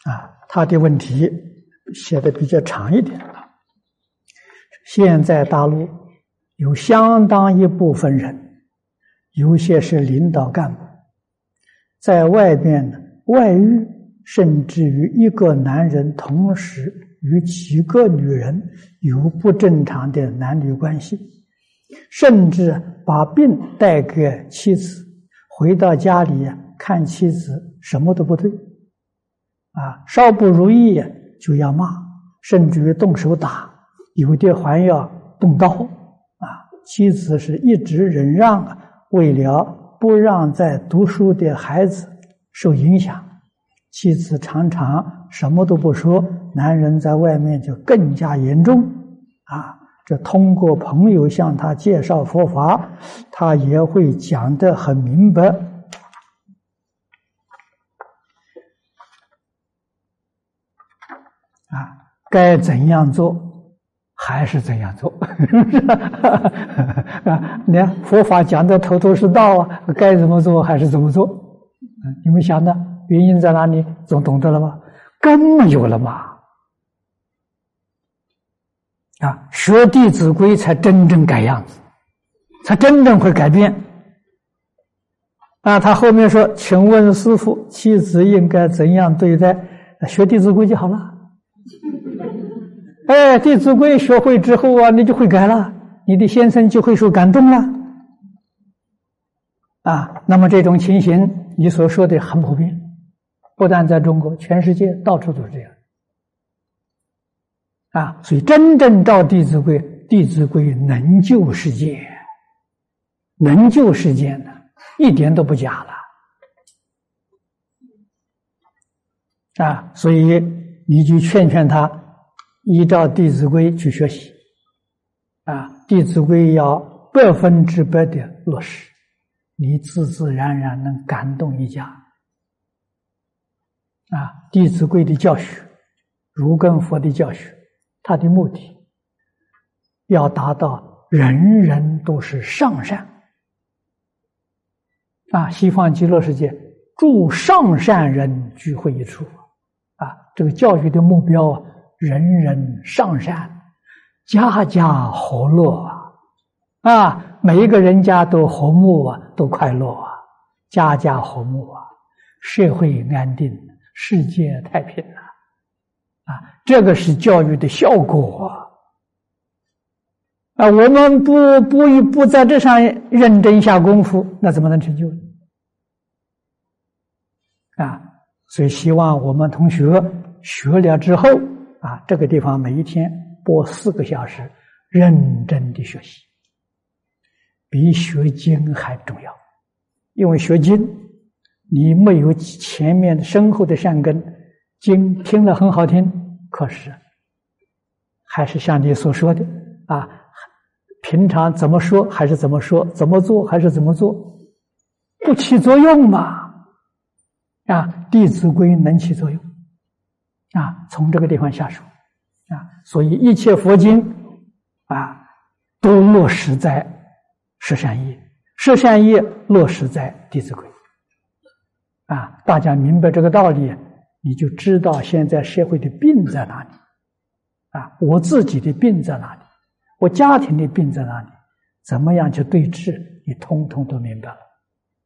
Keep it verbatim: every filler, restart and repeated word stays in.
啊，他的问题写的比较长一点啊。现在大陆有相当一部分人，有些是领导干部，在外面呢外遇，甚至于一个男人同时与几个女人有不正常的男女关系，甚至把病带给妻子，回到家里看妻子什么都不对，啊，稍不如意就要骂，甚至于动手打，有的还要动刀，啊，妻子是一直忍让啊，为了不让在读书的孩子受影响，妻子常常什么都不说，男人在外面就更加严重啊。这通过朋友向他介绍佛法，他也会讲得很明白啊，该怎样做还是怎样做啊，你看佛法讲的头头是道啊，该怎么做还是怎么做。你们想呢？原因在哪里？总懂得了吗？根本有了嘛！啊，学《弟子规》才真正改样子，才真正会改变。啊，他后面说：“请问师父，妻子应该怎样对待？”学《弟子规》就好了。哎，《弟子规》学会之后啊，你就会改了，你的先生就会受感动了。啊，那么这种情形，你所说的很普遍。不但在中国，全世界到处都是这样啊！所以真正照《弟子规》，《弟子规》能救世界，能救世界呢，一点都不假了啊！所以你就劝劝他，依照《弟子规》去学习啊，《弟子规》要百分之百的落实，你自自然然能感动一家。啊，《弟子规》的教学，儒跟佛的教学，它的目的要达到人人都是上善。啊，西方极乐世界助上善人聚会一处。啊，这个教育的目标啊，人人上善，家家和乐啊！啊，每一个人家都和睦啊，都快乐啊，家家和睦啊，社会安定。世界太平了啊！这个是教育的效果啊！我们不不不在这上认真下功夫，那怎么能成就啊？所以希望我们同学学了之后啊，这个地方每一天播四个小时，认真的学习，比学经还重要。因为学经，你没有前面深厚的善根，经听了很好听，可是还是像你所说的啊，平常怎么说还是怎么说，怎么做还是怎么做，不起作用嘛。啊，《弟子规》能起作用啊，从这个地方下手啊，所以一切佛经啊，都落实在十善业，十善业落实在《弟子规》。啊，大家明白这个道理，你就知道现在社会的病在哪里啊，我自己的病在哪里，我家庭的病在哪里，怎么样去对治，你通通都明白了。